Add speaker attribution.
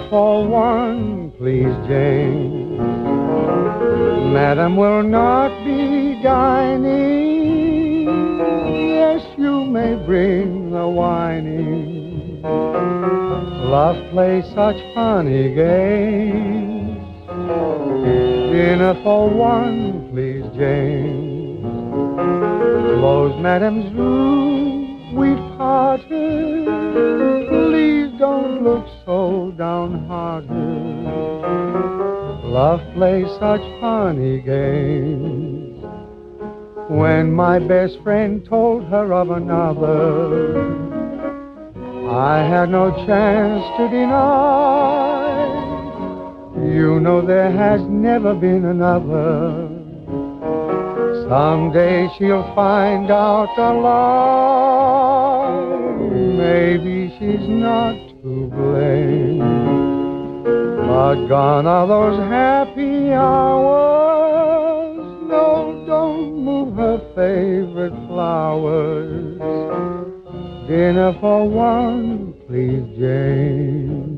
Speaker 1: for one, please, Jane. Madam will not be dining. Yes, you may bring the whining. Love plays such funny games. Dinner for one, please, Jane. Close Madam's room, we've parted. Please don't look so downhearted. Love plays such funny games. When my best friend told her of another, I had no chance to deny. You know there has never been another. Someday she'll find out a lie. Maybe she's not to blame. But gone are those happy hours. No, don't move her favorite flowers. Dinner for one, please, Jane.